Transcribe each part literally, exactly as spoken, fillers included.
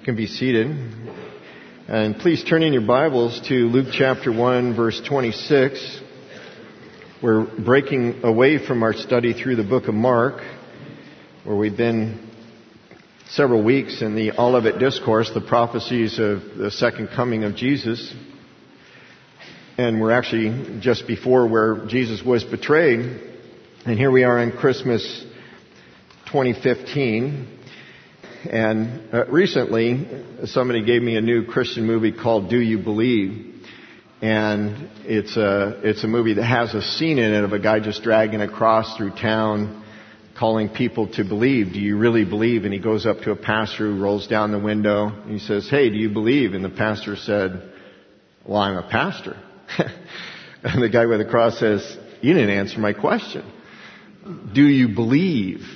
can be seated. And please turn in your Bibles to Luke chapter one, verse twenty-six. We're breaking away from our study through the book of Mark, where we've been several weeks in the Olivet Discourse, the prophecies of the second coming of Jesus. And we're actually just before where Jesus was betrayed. And here we are on Christmas twenty fifteen. And uh, recently, somebody gave me a new Christian movie called Do You Believe? And it's a, it's a movie that has a scene in it of a guy just dragging a cross through town, calling people to believe. Do you really believe? And he goes up to a pastor who rolls down the window. And he says, hey, do you believe? And the pastor said, well, I'm a pastor. And the guy with the cross says, you didn't answer my question. Do you believe?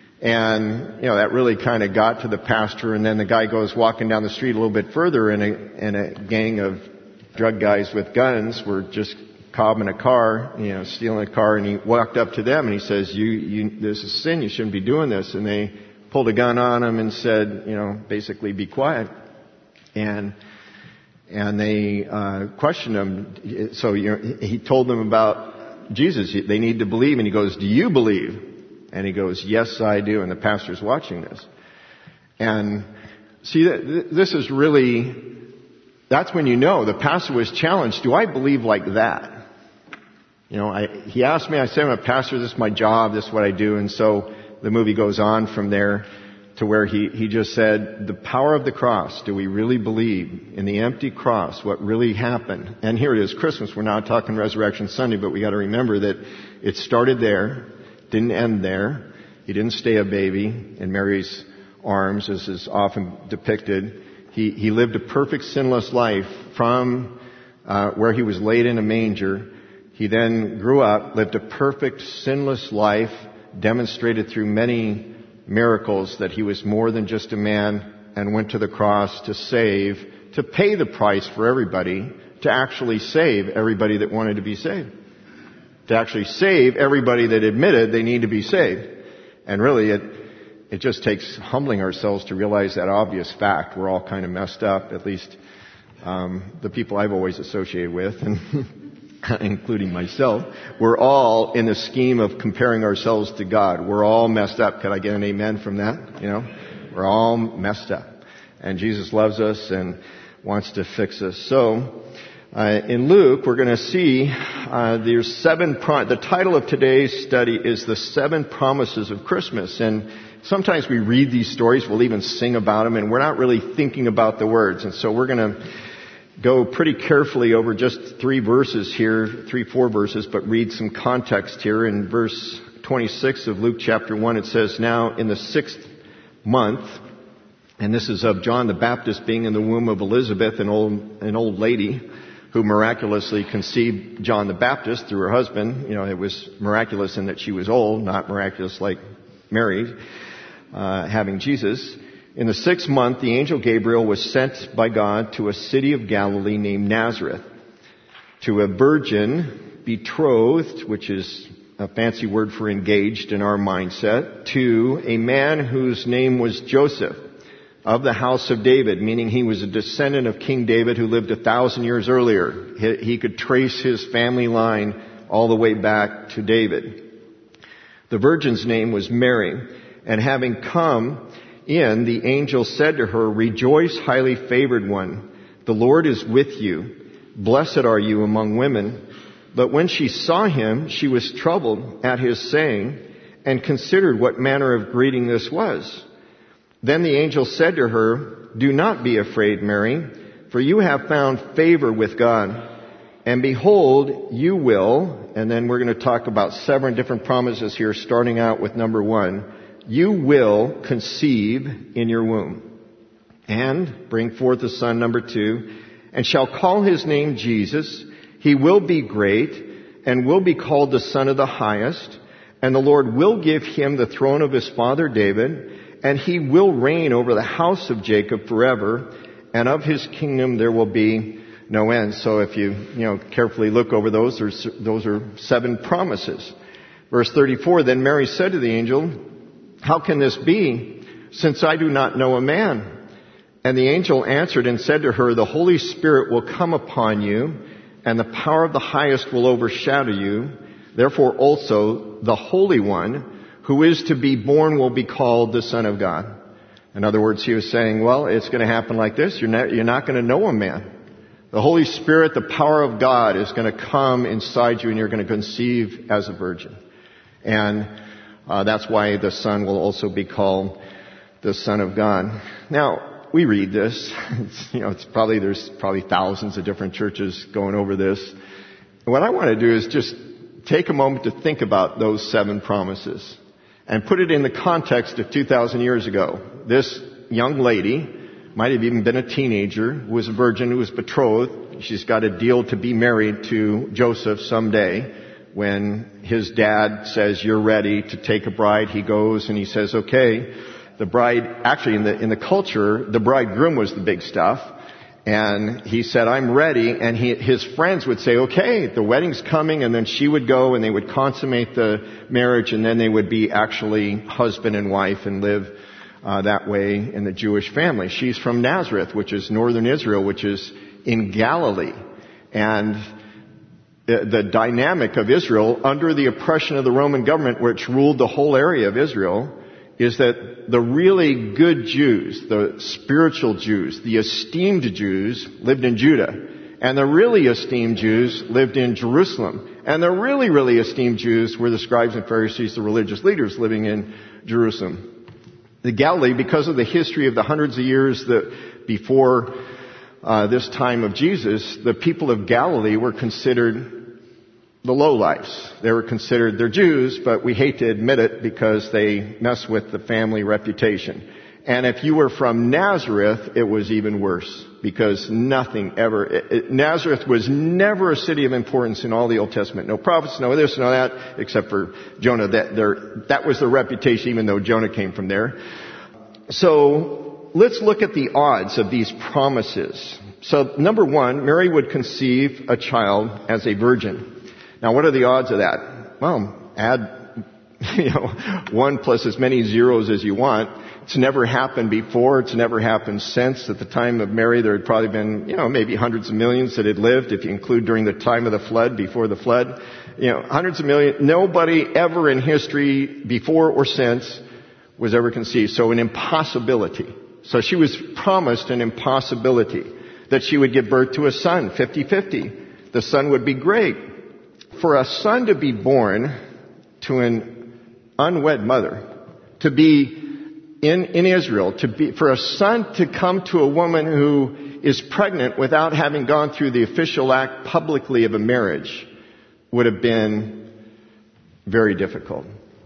And, you know, that really kind of got to the pastor. And then the guy goes walking down the street a little bit further, and a, and a gang of drug guys with guns were just cobbing a car, you know, stealing a car. And he walked up to them and he says, you, you, this is sin. You shouldn't be doing this. And they pulled a gun on him and said, you know, basically be quiet. And, and they, uh, questioned him. So, you know, he told them about Jesus. They need to believe. And he goes, do you believe? And he goes, yes, I do. And the pastor's watching this. And see, this is really, that's when you know the pastor was challenged. Do I believe like that? You know, I, he asked me, I said, I'm a pastor. This is my job. This is what I do. And so the movie goes on from there to where he, he just said, the power of the cross. Do we really believe in the empty cross? What really happened? And here it is, Christmas. We're not talking Resurrection Sunday, but we got to remember that it started there. Didn't end there. He didn't stay a baby in Mary's arms, as is often depicted. He, he lived a perfect sinless life from uh, where he was laid in a manger. He then grew up, lived a perfect sinless life, demonstrated through many miracles that he was more than just a man, and went to the cross to save, to pay the price for everybody, to actually save everybody that wanted to be saved. To actually save everybody that admitted they need to be saved. And really, it it just takes humbling ourselves to realize that obvious fact. We're all kind of messed up, at least um, the people I've always associated with, and including myself. We're all in the scheme of comparing ourselves to God. We're all messed up. Could I get an amen from that? You know, we're all messed up. And Jesus loves us and wants to fix us. So, Uh, in Luke, we're going to see uh, there's seven. Pro- the title of today's study is The Seven Promises of Christmas. And sometimes we read these stories, we'll even sing about them, and we're not really thinking about the words. And so we're going to go pretty carefully over just three verses here, three, four verses, but read some context here. In verse twenty-six of Luke chapter one, it says, now in the sixth month, and this is of John the Baptist being in the womb of Elizabeth, an old, an old lady, who miraculously conceived John the Baptist through her husband. You know, it was miraculous in that she was old, not miraculous like Mary, uh, having Jesus. In the sixth month, the angel Gabriel was sent by God to a city of Galilee named Nazareth, to a virgin betrothed, which is a fancy word for engaged in our mindset, to a man whose name was Joseph, of the house of David, meaning he was a descendant of King David who lived a thousand years earlier. He, he could trace his family line all the way back to David. The virgin's name was Mary, and having come in, the angel said to her, rejoice, highly favored one, the Lord is with you. Blessed are you among women. But when she saw him, she was troubled at his saying, and considered what manner of greeting this was. Then the angel said to her, do not be afraid, Mary, for you have found favor with God. And behold, you will, and then we're going to talk about seven different promises here, starting out with number one. You will conceive in your womb and bring forth a son, number two, and shall call his name Jesus. He will be great and will be called the Son of the Highest. And the Lord will give him the throne of his father David, and he will reign over the house of Jacob forever, and of his kingdom there will be no end. So if you, you know, carefully look over those, there's, those are seven promises. Verse thirty-four, then Mary said to the angel, how can this be, since I do not know a man? And the angel answered and said to her, the Holy Spirit will come upon you, and the power of the highest will overshadow you. Therefore also the Holy One who is to be born will be called the Son of God. In other words, he was saying, well, it's going to happen like this. You're not, you're not going to know a man. The Holy Spirit, the power of God, is going to come inside you, and you're going to conceive as a virgin. And uh, that's why the Son will also be called the Son of God. Now, we read this. It's, you know, it's probably, there's probably thousands of different churches going over this. And what I want to do is just take a moment to think about those seven promises and put it in the context of two thousand years ago. This young lady might have even been a teenager who was a virgin, who was betrothed. She's got a deal to be married to Joseph someday. When his dad says, you're ready to take a bride, he goes and he says, okay. The bride, actually in the, in the culture, the bridegroom was the big stuff. And he said, I'm ready. And he, his friends would say, okay, the wedding's coming. And then she would go and they would consummate the marriage. And then they would be actually husband and wife and live uh, that way in the Jewish family. She's from Nazareth, which is northern Israel, which is in Galilee. And the, the dynamic of Israel under the oppression of the Roman government, which ruled the whole area of Israel, is that the really good Jews, the spiritual Jews, the esteemed Jews lived in Judah. And the really esteemed Jews lived in Jerusalem. And the really, really esteemed Jews were the scribes and Pharisees, the religious leaders living in Jerusalem. The Galilee, because of the history of the hundreds of years that before uh, this time of Jesus, the people of Galilee were considered the lowlifes. They were considered, they're Jews, but we hate to admit it because they mess with the family reputation. And if you were from Nazareth, it was even worse because nothing ever, it, it, Nazareth was never a city of importance in all the Old Testament. No prophets, no this, no that, except for Jonah. That, there, that was the reputation, even though Jonah came from there. So let's look at the odds of these promises. So number one, Mary would conceive a child as a virgin. Now, what are the odds of that? Well, add, you know, one plus as many zeros as you want. It's never happened before. It's never happened since. At the time of Mary, there had probably been, you know, maybe hundreds of millions that had lived, if you include during the time of the flood, before the flood. You know, hundreds of millions. Nobody ever in history, before or since, was ever conceived. So an impossibility. So she was promised an impossibility, that she would give birth to a son, fifty-fifty. The son would be great. For a son to be born to an unwed mother, to be in, in Israel, to be, for a son to come to a woman who is pregnant without having gone through the official act publicly of a marriage would have been very difficult.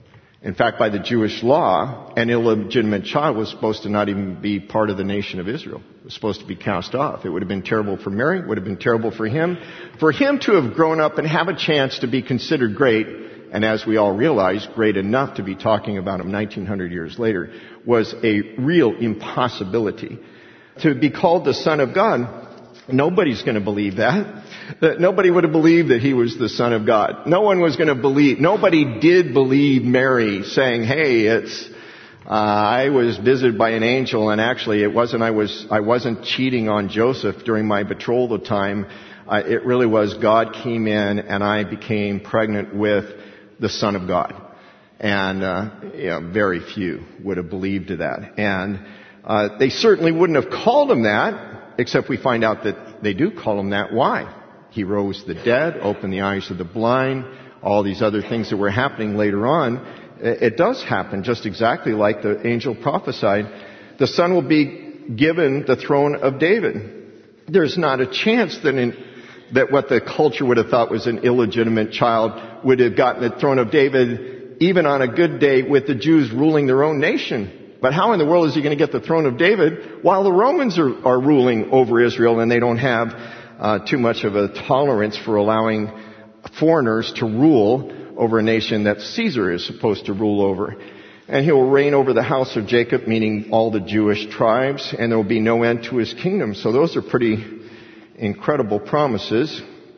In fact, by the Jewish law, an illegitimate child was supposed to not even be part of the nation of Israel. It was supposed to be cast off. It would have been terrible for Mary. It would have been terrible for him. For him to have grown up and have a chance to be considered great, and as we all realize, great enough to be talking about him nineteen hundred years later, was a real impossibility. To be called the Son of God, nobody's going to believe that. That nobody would have believed that he was the Son of God. No one was going to believe, nobody did believe Mary saying, hey, it's, uh, I was visited by an angel, and actually it wasn't, I was, I wasn't cheating on Joseph during my betrothal time. Uh, it really was God came in and I became pregnant with the Son of God. And, uh, you know, very few would have believed that. And, uh, they certainly wouldn't have called him that, except we find out that they do call him that. Why? He rose the dead, opened the eyes of the blind, all these other things that were happening later on. It does happen just exactly like the angel prophesied. The son will be given the throne of David. There's not a chance that in, that what the culture would have thought was an illegitimate child would have gotten the throne of David even on a good day with the Jews ruling their own nation. But how in the world is he going to get the throne of David while the Romans are, are ruling over Israel and they don't have Uh, too much of a tolerance for allowing foreigners to rule over a nation that Caesar is supposed to rule over. And he will reign over the house of Jacob, meaning all the Jewish tribes, and there will be no end to his kingdom. So those are pretty incredible promises.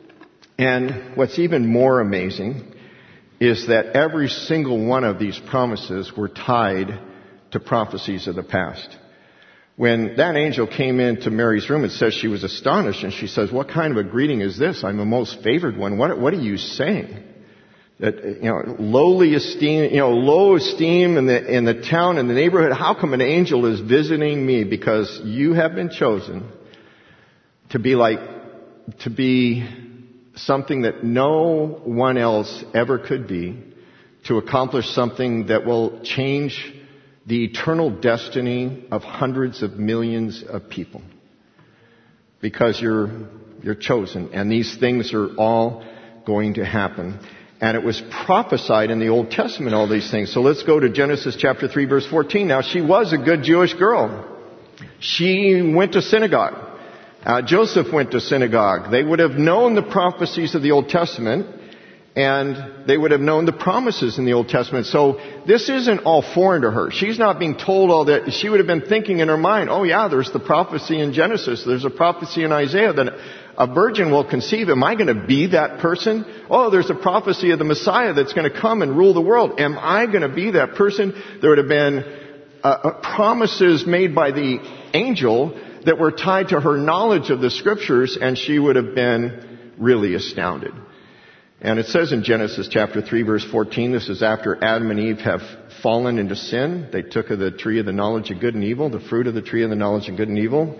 And what's even more amazing is that every single one of these promises were tied to prophecies of the past. When that angel came into Mary's room, it says she was astonished, and she says, what kind of a greeting is this? I'm a most favored one. What, what are you saying? That, you know, lowly esteem, you know, low esteem in the, in the town, in the neighborhood. How come an angel is visiting me? Because you have been chosen to be like, to be something that no one else ever could be, to accomplish something that will change the eternal destiny of hundreds of millions of people. Because you're, you're chosen, and these things are all going to happen. And it was prophesied in the Old Testament, all these things. So let's go to Genesis chapter three, verse fourteen. Now, she was a good Jewish girl. She went to synagogue. Uh, Joseph went to synagogue. They would have known the prophecies of the Old Testament, and they would have known the promises in the Old Testament. So this isn't all foreign to her. She's not being told all that. She would have been thinking in her mind, oh yeah, there's the prophecy in Genesis. There's a prophecy in Isaiah that a virgin will conceive. Am I going to be that person? Oh, there's a prophecy of the Messiah that's going to come and rule the world. Am I going to be that person? There would have been uh, uh, promises made by the angel that were tied to her knowledge of the scriptures, and she would have been really astounded. And it says in Genesis chapter three, verse fourteen, this is after Adam and Eve have fallen into sin. They took of the tree of the knowledge of good and evil, the fruit of the tree of the knowledge of good and evil.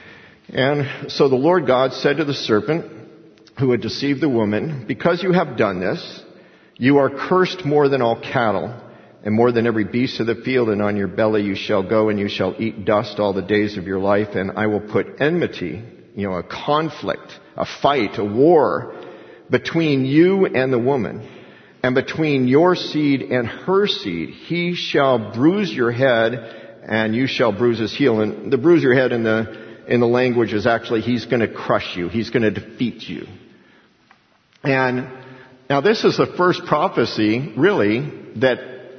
And so the Lord God said to the serpent who had deceived the woman, because you have done this, you are cursed more than all cattle and more than every beast of the field, and on your belly you shall go, and you shall eat dust all the days of your life, and I will put enmity, you know, a conflict, a fight, a war between you and the woman, and between your seed and her seed. He shall bruise your head, and you shall bruise his heel. And the bruise your head in the in the language is actually he's going to crush you. He's going to defeat you. And now this is the first prophecy, really, that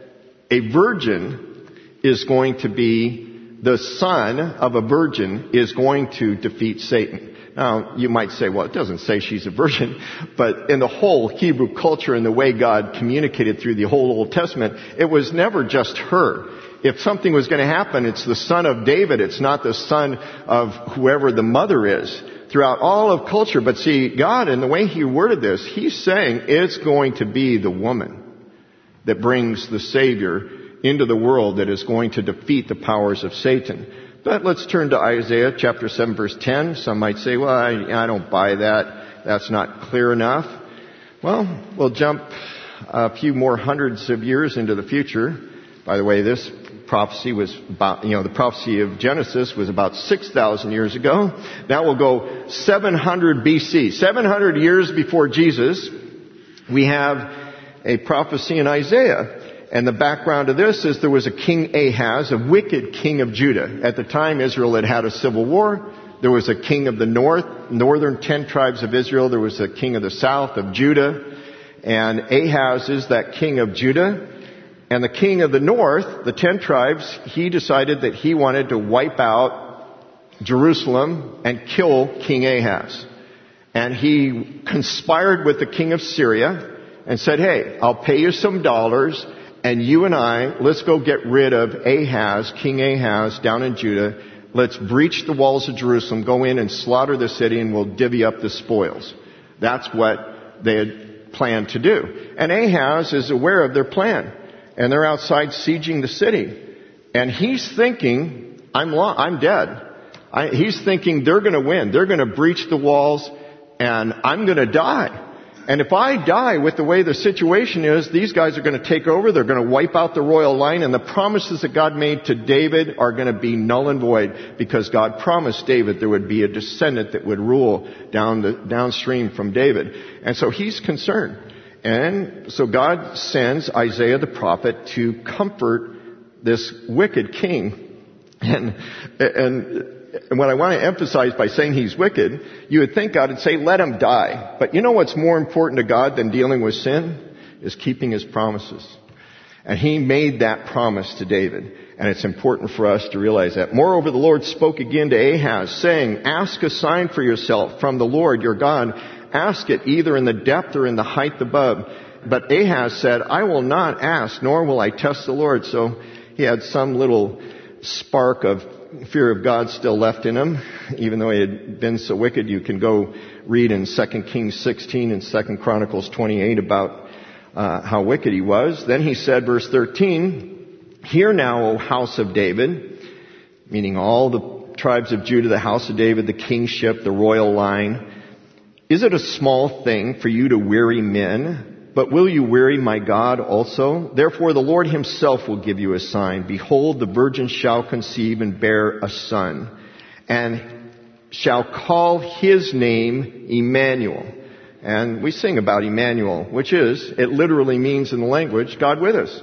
a virgin is going to be, the son of a virgin is going to defeat Satan. Now, you might say, well, it doesn't say she's a virgin, but in the whole Hebrew culture and the way God communicated through the whole Old Testament, it was never just her. If something was going to happen, it's the son of David. It's not the son of whoever the mother is throughout all of culture. But see, God, in the way He worded this, He's saying it's going to be the woman that brings the Savior into the world that is going to defeat the powers of Satan. But let's turn to Isaiah chapter seven, verse ten. Some might say, well, I, I don't buy that. That's not clear enough. Well, we'll jump a few more hundreds of years into the future. By the way, this prophecy was about, you know, the prophecy of Genesis was about six thousand years ago. Now we'll go seven hundred B C. seven hundred years before Jesus, we have a prophecy in Isaiah. And the background of this is there was a king Ahaz, a wicked king of Judah. At the time, Israel had had a civil war. There was a king of the north, northern ten tribes of Israel. There was a king of the south, of Judah. And Ahaz is that king of Judah. And the king of the north, the ten tribes, he decided that he wanted to wipe out Jerusalem and kill King Ahaz. And he conspired with the king of Syria and said, hey, I'll pay you some dollars, and you and I, let's go get rid of Ahaz, King Ahaz, down in Judah. Let's breach the walls of Jerusalem, go in and slaughter the city, and we'll divvy up the spoils. That's what they had planned to do. And Ahaz is aware of their plan. And they're outside sieging the city. And he's thinking, I'm lo- I'm dead. I, he's thinking they're going to win. They're going to breach the walls, and I'm going to die. And if I die with the way the situation is, these guys are going to take over. They're going to wipe out the royal line. And the promises that God made to David are going to be null and void, because God promised David there would be a descendant that would rule down the, downstream from David. And so he's concerned. And so God sends Isaiah the prophet to comfort this wicked king. And, and, and what I want to emphasize by saying he's wicked, you would think God would say, let him die. But you know what's more important to God than dealing with sin? Is keeping His promises. And He made that promise to David. And it's important for us to realize that. Moreover, the Lord spoke again to Ahaz, saying, ask a sign for yourself from the Lord your God. Ask it either in the depth or in the height above. But Ahaz said, I will not ask, nor will I test the Lord. So he had some little spark of fear of God still left in him, even though he had been so wicked. You can go read in Second Kings sixteen and Second Chronicles twenty-eight about uh, how wicked he was. Then he said, verse thirteen, "Hear now, O house of David," meaning all the tribes of Judah, the house of David, the kingship, the royal line. "Is it a small thing for you to weary men? But will you weary my God also? Therefore the Lord himself will give you a sign. Behold, the virgin shall conceive and bear a son, and shall call his name Emmanuel." And we sing about Emmanuel, which is, it literally means in the language, God with us.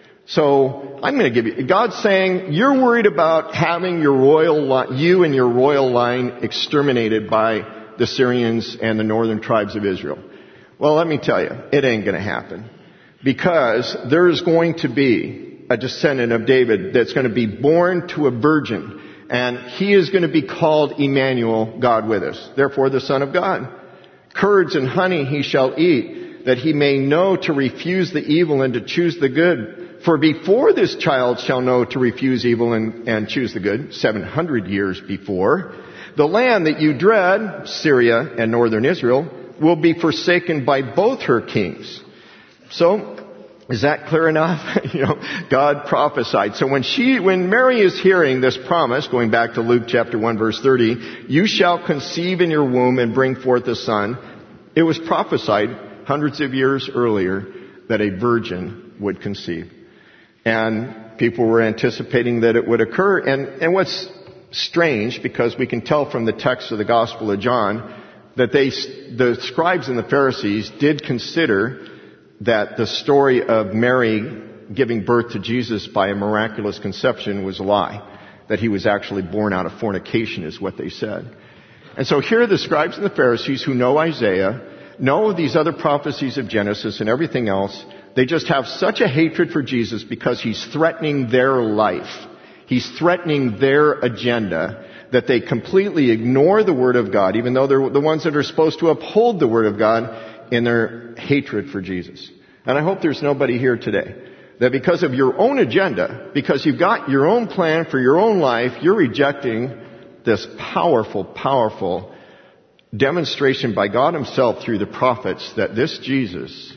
So I'm going to give you, God's saying, you're worried about having your royal line, you and your royal line exterminated by the Syrians and the northern tribes of Israel. Well, let me tell you, it ain't going to happen. Because there's going to be a descendant of David that's going to be born to a virgin. And he is going to be called Emmanuel, God with us. Therefore, the Son of God. "Curds and honey he shall eat, that he may know to refuse the evil and to choose the good. For before this child shall know to refuse evil and, and choose the good," seven hundred years before, "the land that you dread," Syria and northern Israel, "will be forsaken by both her kings." So, is that clear enough? you know, God prophesied. So when she, when Mary is hearing this promise, going back to Luke chapter one verse thirty, "You shall conceive in your womb and bring forth a son," it was prophesied hundreds of years earlier that a virgin would conceive. And people were anticipating that it would occur. And, and what's strange, because we can tell from the text of the Gospel of John, that they, the scribes and the Pharisees did consider that the story of Mary giving birth to Jesus by a miraculous conception was a lie. That he was actually born out of fornication is what they said. And so here are the scribes and the Pharisees who know Isaiah, know these other prophecies of Genesis and everything else. They just have such a hatred for Jesus because he's threatening their life. He's threatening their agenda, that they completely ignore the Word of God, even though they're the ones that are supposed to uphold the Word of God, in their hatred for Jesus. And I hope there's nobody here today that because of your own agenda, because you've got your own plan for your own life, you're rejecting this powerful, powerful demonstration by God himself through the prophets that this Jesus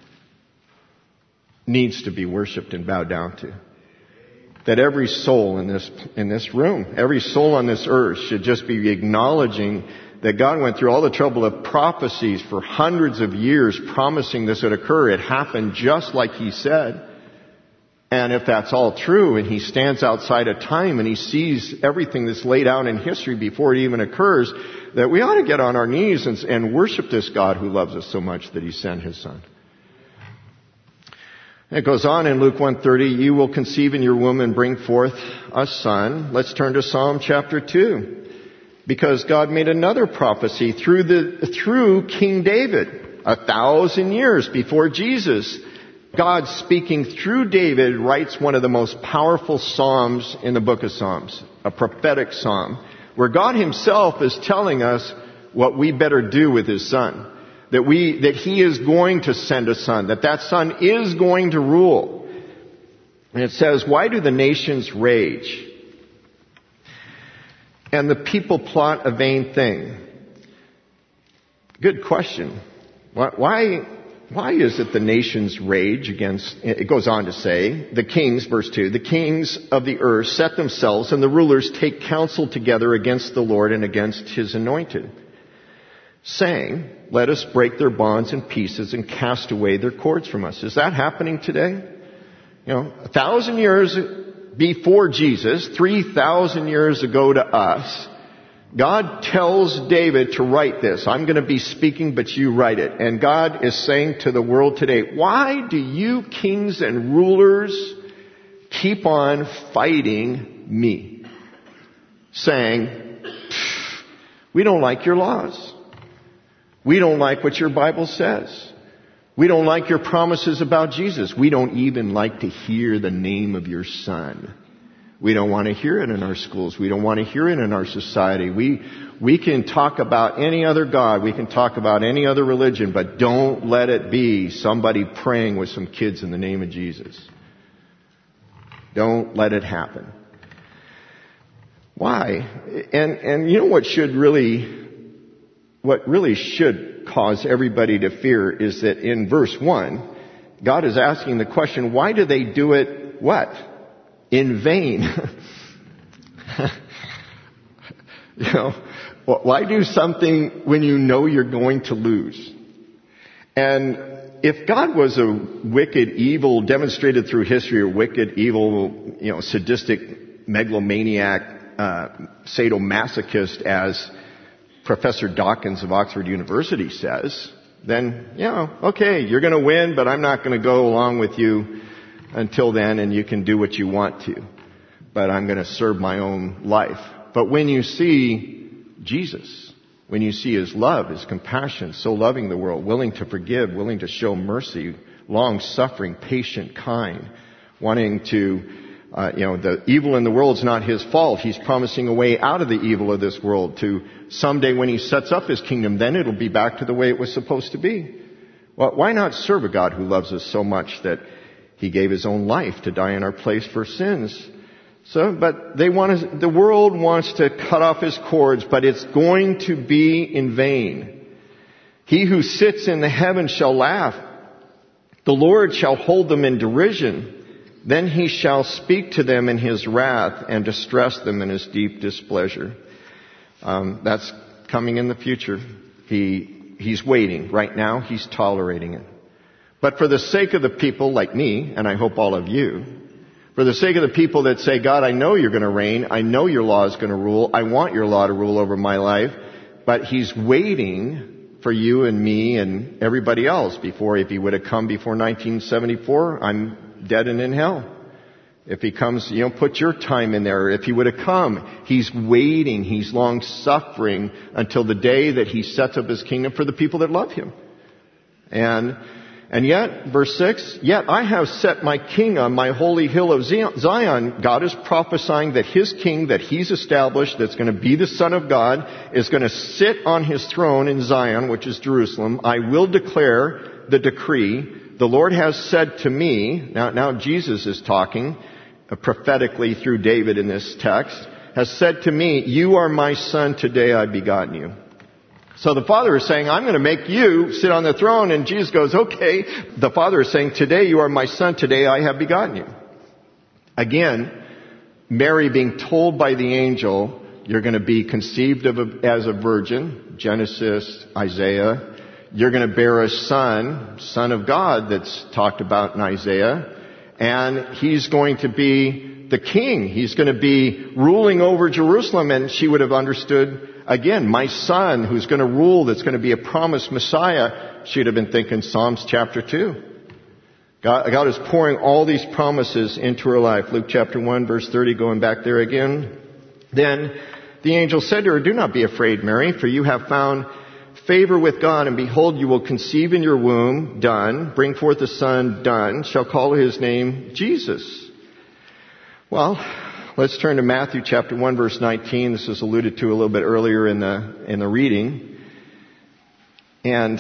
needs to be worshipped and bowed down to. That every soul in this, in this room, every soul on this earth should just be acknowledging that God went through all the trouble of prophecies for hundreds of years promising this would occur. It happened just like he said. And if that's all true, and he stands outside of time and he sees everything that's laid out in history before it even occurs, that we ought to get on our knees and, and worship this God who loves us so much that he sent his son. It goes on in Luke one thirty, "You will conceive in your womb and bring forth a son." Let's turn to Psalm chapter two. Because God made another prophecy through the, through King David, a thousand years before Jesus. God, speaking through David, writes one of the most powerful psalms in the book of Psalms, a prophetic psalm, where God himself is telling us what we better do with his son. That we, that he is going to send a son, that that son is going to rule. And it says, "Why do the nations rage? And the people plot a vain thing?" Good question. Why, why is it the nations rage against, it goes on to say, "The kings," verse two, "the kings of the earth set themselves, and the rulers take counsel together against the Lord and against his anointed, saying, let us break their bonds in pieces and cast away their cords from us." Is that happening today? You know, a thousand years before Jesus, three thousand years ago to us, God tells David to write this. I'm going to be speaking, but you write it. And God is saying to the world today, why do you kings and rulers keep on fighting me? Saying, we don't like your laws. We don't like what your Bible says. We don't like your promises about Jesus. We don't even like to hear the name of your son. We don't want to hear it in our schools. We don't want to hear it in our society. We, we can talk about any other God. We can talk about any other religion, but don't let it be somebody praying with some kids in the name of Jesus. Don't let it happen. Why? And, and you know what should really, what really should cause everybody to fear is that in verse one, God is asking the question, why do they do it, what? In vain. You know, why do something when you know you're going to lose? And if God was a wicked, evil, demonstrated through history, a wicked, evil, you know, sadistic, megalomaniac, uh, sadomasochist, as Professor Dawkins of Oxford University says, then, you know, okay, you're going to win, but I'm not going to go along with you until then, and you can do what you want to. But I'm going to serve my own life. But when you see Jesus, when you see His love, His compassion, so loving the world, willing to forgive, willing to show mercy, long-suffering, patient, kind, wanting to, uh, you know, the evil in the world is not His fault. He's promising a way out of the evil of this world to someday when He sets up His kingdom, then it'll be back to the way it was supposed to be. Well, why not serve a God who loves us so much that He gave His own life to die in our place for sins? So, but they want to, the world wants to cut off His cords, but it's going to be in vain. He who sits in the heavens shall laugh. The Lord shall hold them in derision. Then He shall speak to them in His wrath and distress them in His deep displeasure. Um, that's coming in the future. He, He's waiting. Right now, He's tolerating it. But for the sake of the people like me, and I hope all of you, for the sake of the people that say, God, I know you're going to reign. I know your law is going to rule. I want your law to rule over my life. But He's waiting for you and me and everybody else before, if He would have come before nineteen seventy-four, I'm dead and in hell. If He comes, you know, put your time in there. If He would have come, He's waiting. He's long suffering until the day that He sets up His kingdom for the people that love Him. And And yet, verse six, yet I have set my king on my holy hill of Zion. God is prophesying that His king that He's established, that's going to be the Son of God, is going to sit on His throne in Zion, which is Jerusalem. I will declare the decree. The Lord has said to me, now, now Jesus is talking uh, prophetically through David in this text, has said to me, you are my son, today I've begotten you. So the Father is saying, I'm going to make you sit on the throne. And Jesus goes, okay. The Father is saying, today you are my son. Today I have begotten you. Again, Mary being told by the angel, you're going to be conceived of a, as a virgin. Genesis, Isaiah. You're going to bear a son, Son of God, that's talked about in Isaiah. And He's going to be the king. He's going to be ruling over Jerusalem. And she would have understood, again, my son who's going to rule, that's going to be a promised Messiah. She'd have been thinking Psalms chapter two. God, God is pouring all these promises into her life. Luke chapter one, verse thirty, going back there again. Then the angel said to her, do not be afraid, Mary, for you have found favor with God, and behold, you will conceive in your womb, done, bring forth a son, done, shall call His name Jesus. Well, let's turn to Matthew chapter one, verse nineteen. This was alluded to a little bit earlier in the in the reading. And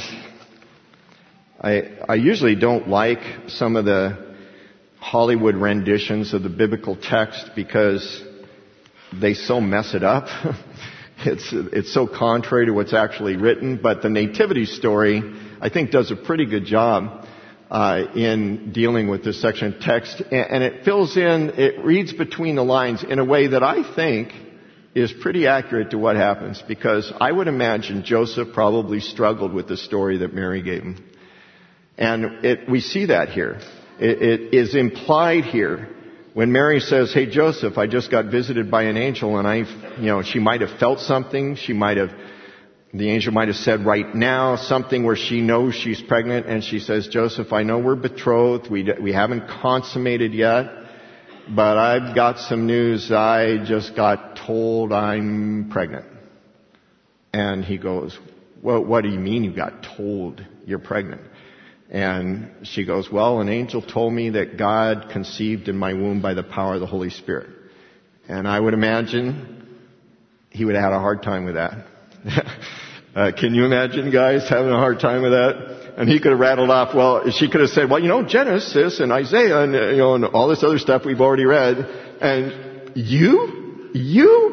I I usually don't like some of the Hollywood renditions of the biblical text because they so mess it up. It's it's so contrary to what's actually written. But the nativity story, I think, does a pretty good job Uh, in dealing with this section of text, and, and it fills in, it reads between the lines in a way that I think is pretty accurate to what happens, because I would imagine Joseph probably struggled with the story that Mary gave him. And it, we see that here. It, it is implied here when Mary says, hey Joseph, I just got visited by an angel, and I, you know, she might have felt something, she might have The angel might have said right now something where she knows she's pregnant, and she says, Joseph, I know we're betrothed. We we haven't consummated yet, but I've got some news. I just got told I'm pregnant. And he goes, well, what do you mean you got told you're pregnant? And she goes, well, an angel told me that God conceived in my womb by the power of the Holy Spirit. And I would imagine he would have had a hard time with that. Uh, can you imagine guys having a hard time with that? And he could have rattled off, well, she could have said, well, you know, Genesis and Isaiah and, you know, and all this other stuff we've already read. And you? You?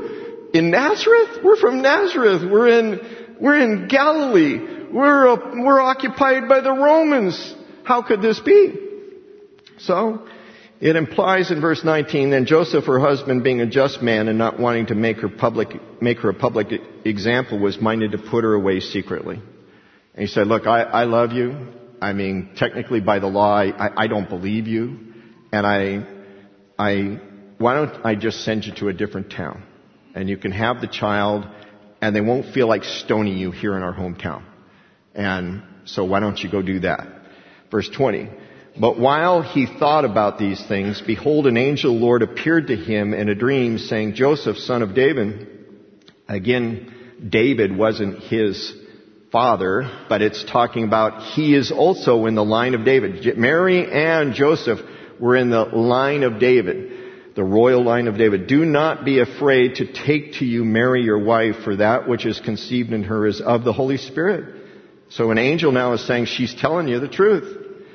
In Nazareth? We're from Nazareth. We're in, we're in Galilee. We're, uh, we're occupied by the Romans. How could this be? So, it implies in verse nineteen, then Joseph, her husband, being a just man and not wanting to make her public, make her a public example, was minded to put her away secretly. And he said, look, I, I love you. I mean, technically by the law, I, I don't believe you. And I, I, why don't I just send you to a different town? And you can have the child, and they won't feel like stoning you here in our hometown. And so why don't you go do that? Verse twenty. But while he thought about these things, behold, an angel of the Lord appeared to him in a dream, saying, Joseph, son of David. Again, David wasn't his father, but it's talking about he is also in the line of David. Mary and Joseph were in the line of David, the royal line of David. Do not be afraid to take to you Mary, your wife, for that which is conceived in her is of the Holy Spirit. So an angel now is saying, she's telling you the truth.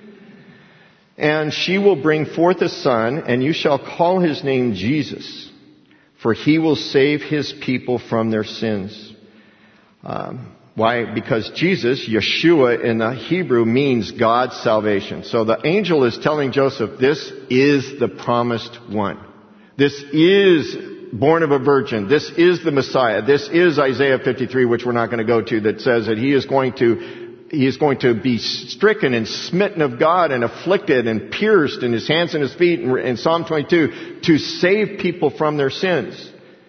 And she will bring forth a son, and you shall call his name Jesus, for he will save his people from their sins. Um, why? Because Jesus, Yeshua in the Hebrew, means God's salvation. So the angel is telling Joseph, this is the promised one. This is born of a virgin. This is the Messiah. This is Isaiah fifty-three, which we're not going to go to, that says that he is going to He is going to be stricken and smitten of God and afflicted and pierced in his hands and his feet in Psalm twenty-two to save people from their sins.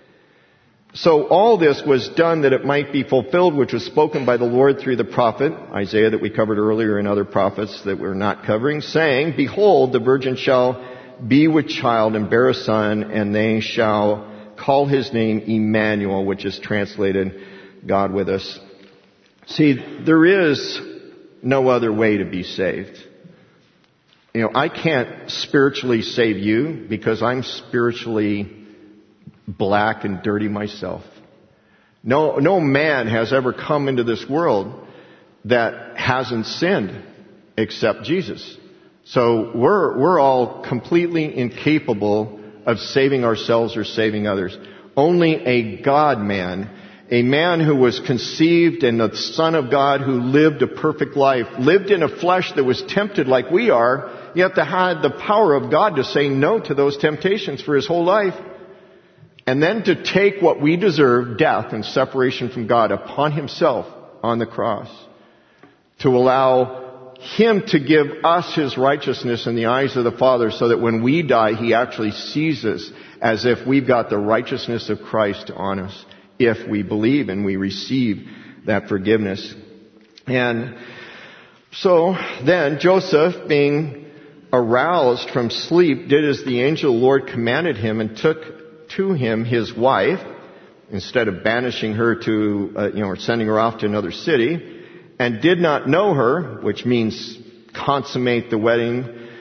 So all this was done that it might be fulfilled, which was spoken by the Lord through the prophet, Isaiah, that we covered earlier, and other prophets that we're not covering, saying, behold, the virgin shall be with child and bear a son, and they shall call his name Emmanuel, which is translated God with us. See, there is no other way to be saved. You know, I can't spiritually save you because I'm spiritually black and dirty myself. No, no man has ever come into this world that hasn't sinned except Jesus. So we're, we're all completely incapable of saving ourselves or saving others. Only a God-man, a man who was conceived and the Son of God who lived a perfect life, lived in a flesh that was tempted like we are, yet that had the power of God to say no to those temptations for his whole life. And then to take what we deserve, death and separation from God, upon himself on the cross. To allow him to give us his righteousness in the eyes of the Father, so that when we die, he actually sees us as if we've got the righteousness of Christ on us, if we believe and we receive that forgiveness. And so then Joseph, being aroused from sleep, did as the angel of the Lord commanded him, and took to him his wife, instead of banishing her to, uh, you know, or sending her off to another city, and did not know her, which means consummate the wedding,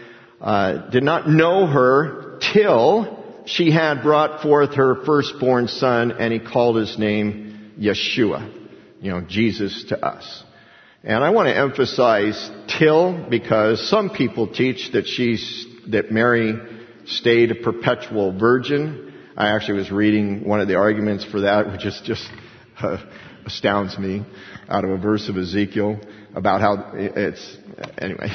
uh, did not know her till she had brought forth her firstborn son, and he called his name Yeshua, you know, Jesus to us. And I want to emphasize till, because some people teach that she's, that Mary stayed a perpetual virgin. I actually was reading one of the arguments for that, which is just uh, astounds me, out of a verse of Ezekiel about how it's, anyway.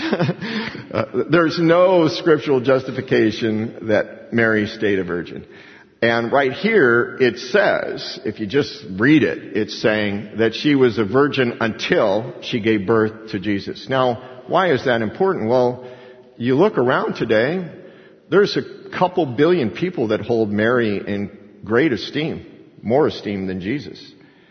uh, there's no scriptural justification that Mary stayed a virgin. And right here it says, if you just read it, it's saying that she was a virgin until she gave birth to Jesus. Now, why is that important? Well, you look around today, there's a couple billion people that hold Mary in great esteem, more esteem than Jesus.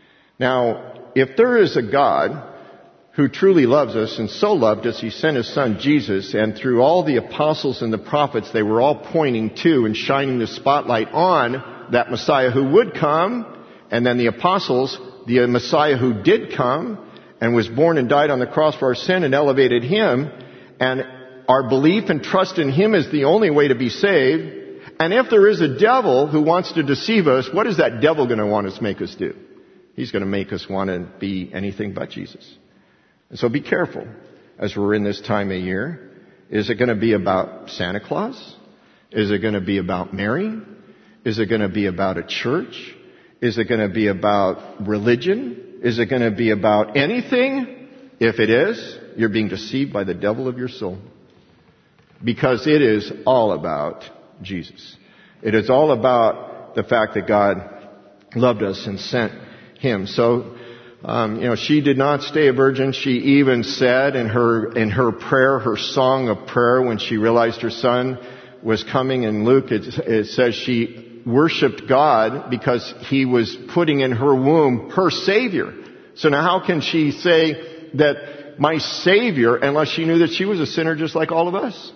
Now, if there is a God who truly loves us, and so loved us, he sent his son Jesus, and through all the apostles and the prophets, they were all pointing to and shining the spotlight on that Messiah who would come, and then the apostles, the Messiah who did come and was born and died on the cross for our sin and elevated him, and our belief and trust in him is the only way to be saved. And if there is a devil who wants to deceive us, what is that devil going to want us to make us do? He's going to make us want to be anything but Jesus. And so be careful as we're in this time of year. Is it going to be about Santa Claus? Is it going to be about Mary? Is it going to be about a church? Is it going to be about religion? Is it going to be about anything? If it is, you're being deceived by the devil of your soul. Because it is all about Jesus. It is all about the fact that God loved us and sent Him. So, um, you know, she did not stay a virgin. She even said in her in her prayer, her song of prayer, when she realized her son was coming. In Luke, it, it says she worshipped God because He was putting in her womb her Savior. So now, how can she say that my Savior unless she knew that she was a sinner just like all of us?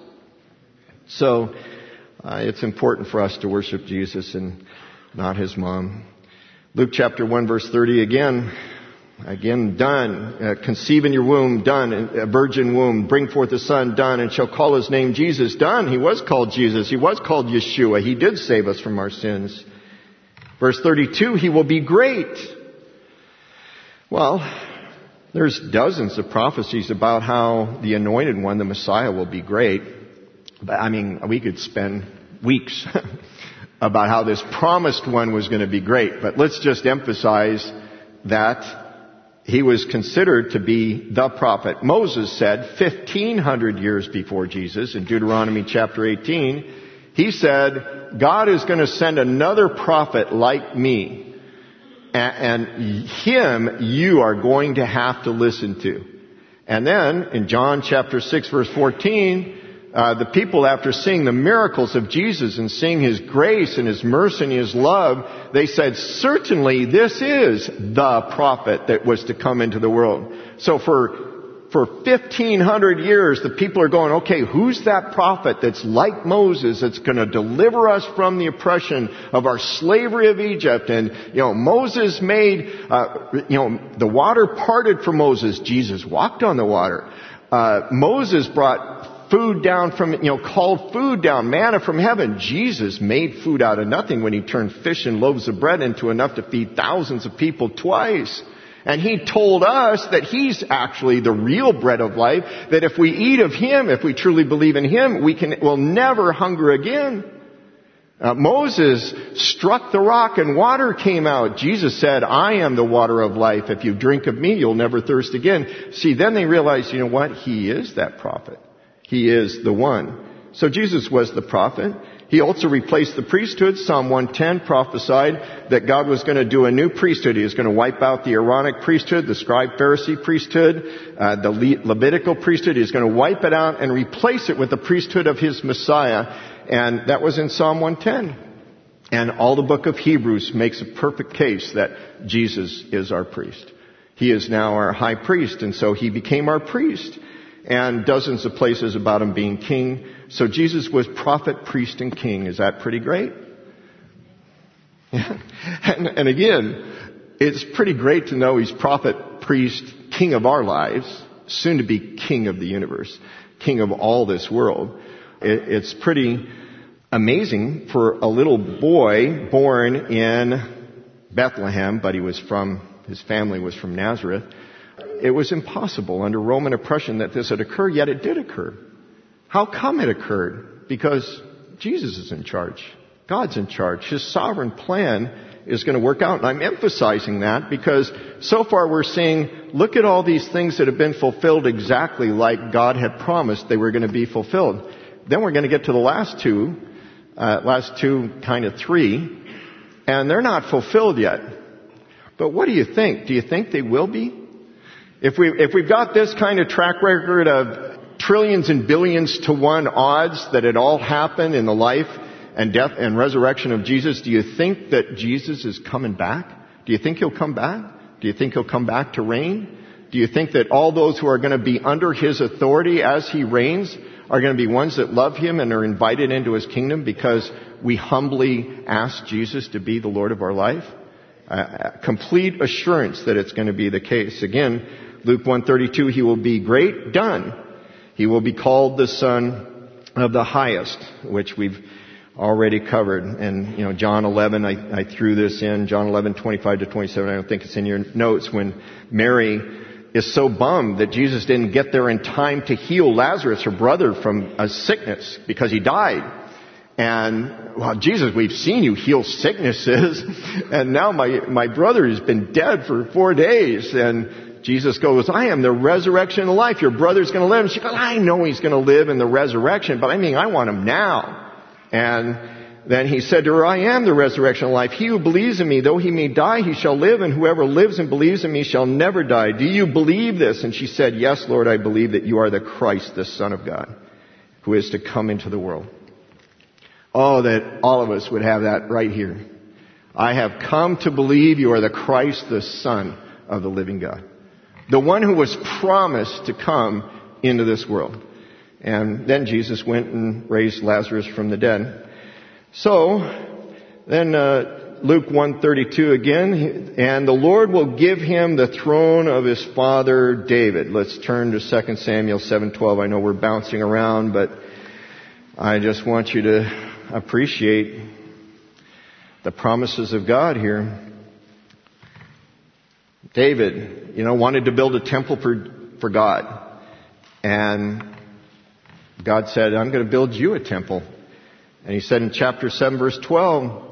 So uh, it's important for us to worship Jesus and not His mom. Luke chapter one verse thirty again, again done. Uh, conceive in your womb, done. A virgin womb, bring forth a son, done. And shall call His name Jesus, done. He was called Jesus. He was called Yeshua. He did save us from our sins. Verse thirty-two, He will be great. Well, there's dozens of prophecies about how the Anointed One, the Messiah, will be great. But I mean, we could spend weeks about how this promised one was going to be great. But let's just emphasize that He was considered to be the prophet. Moses said fifteen hundred years before Jesus in Deuteronomy chapter eighteen, he said, God is going to send another prophet like me. And him you are going to have to listen to. And then in John chapter six verse fourteen, Uh, the people, after seeing the miracles of Jesus and seeing His grace and His mercy and His love, they said, certainly this is the prophet that was to come into the world. So for for fifteen hundred years, the people are going, okay, who's that prophet that's like Moses that's going to deliver us from the oppression of our slavery of Egypt? And, you know, Moses made, uh, you know, the water parted for Moses. Jesus walked on the water. Uh, Moses brought food down from, you know, called food down, manna from heaven. Jesus made food out of nothing when He turned fish and loaves of bread into enough to feed thousands of people twice. And He told us that He's actually the real bread of life, that if we eat of Him, if we truly believe in Him, we can, will never hunger again. Uh, Moses struck the rock and water came out. Jesus said, I am the water of life. If you drink of me, you'll never thirst again. See, then they realized, you know what? He is that prophet. He is the one. So Jesus was the prophet. He also replaced the priesthood. Psalm one ten prophesied that God was going to do a new priesthood. He was going to wipe out the Aaronic priesthood, the scribe Pharisee priesthood, uh, the Le- Levitical priesthood. He was going to wipe it out and replace it with the priesthood of His Messiah. And that was in Psalm one ten. And all the book of Hebrews makes a perfect case that Jesus is our priest. He is now our high priest, and so He became our priest. And dozens of places about Him being king. So Jesus was prophet, priest, and king. Is that pretty great? Yeah. And, and again, it's pretty great to know He's prophet, priest, king of our lives, soon to be king of the universe, king of all this world. It, it's pretty amazing for a little boy born in Bethlehem, but he was from, his family was from Nazareth. It was impossible under Roman oppression that this had occurred, yet it did occur. How come it occurred? Because Jesus is in charge. God's in charge. His sovereign plan is going to work out. And I'm emphasizing that because so far we're seeing, look at all these things that have been fulfilled exactly like God had promised they were going to be fulfilled. Then we're going to get to the last two, uh, last two, kind of three, and they're not fulfilled yet. But what do you think? Do you think they will be? If we, if we've got this kind of track record of trillions and billions to one odds that it all happened in the life and death and resurrection of Jesus, do you think that Jesus is coming back? Do you think He'll come back? Do you think He'll come back to reign? Do you think that all those who are going to be under His authority as He reigns are going to be ones that love Him and are invited into His kingdom because we humbly ask Jesus to be the Lord of our life? Uh, complete assurance that it's going to be the case. Again, Luke one thirty-two, He will be great, done. He will be called the Son of the Highest, which we've already covered. And, you know, John eleven, I, I threw this in, John eleven, twenty-five to twenty-seven, I don't think it's in your notes, when Mary is so bummed that Jesus didn't get there in time to heal Lazarus, her brother, from a sickness because he died. And, well, Jesus, we've seen you heal sicknesses. And now my, my brother has been dead for four days. And Jesus goes, I am the resurrection and the life. Your brother's going to live. And she goes, I know he's going to live in the resurrection, but I mean, I want him now. And then he said to her, I am the resurrection and life. He who believes in me, though he may die, he shall live. And whoever lives and believes in me shall never die. Do you believe this? And she said, yes, Lord, I believe that you are the Christ, the Son of God, who is to come into the world. Oh, that all of us would have that right here. I have come to believe you are the Christ, the Son of the living God. The one who was promised to come into this world. And then Jesus went and raised Lazarus from the dead. So, then uh, Luke one thirty-two again. And the Lord will give him the throne of his father David. Let's turn to Second Samuel seven twelve. I know we're bouncing around, but I just want you to appreciate the promises of God here. David, you know, wanted to build a temple for, for God. And God said, I'm going to build you a temple. And he said in chapter seven, verse twelve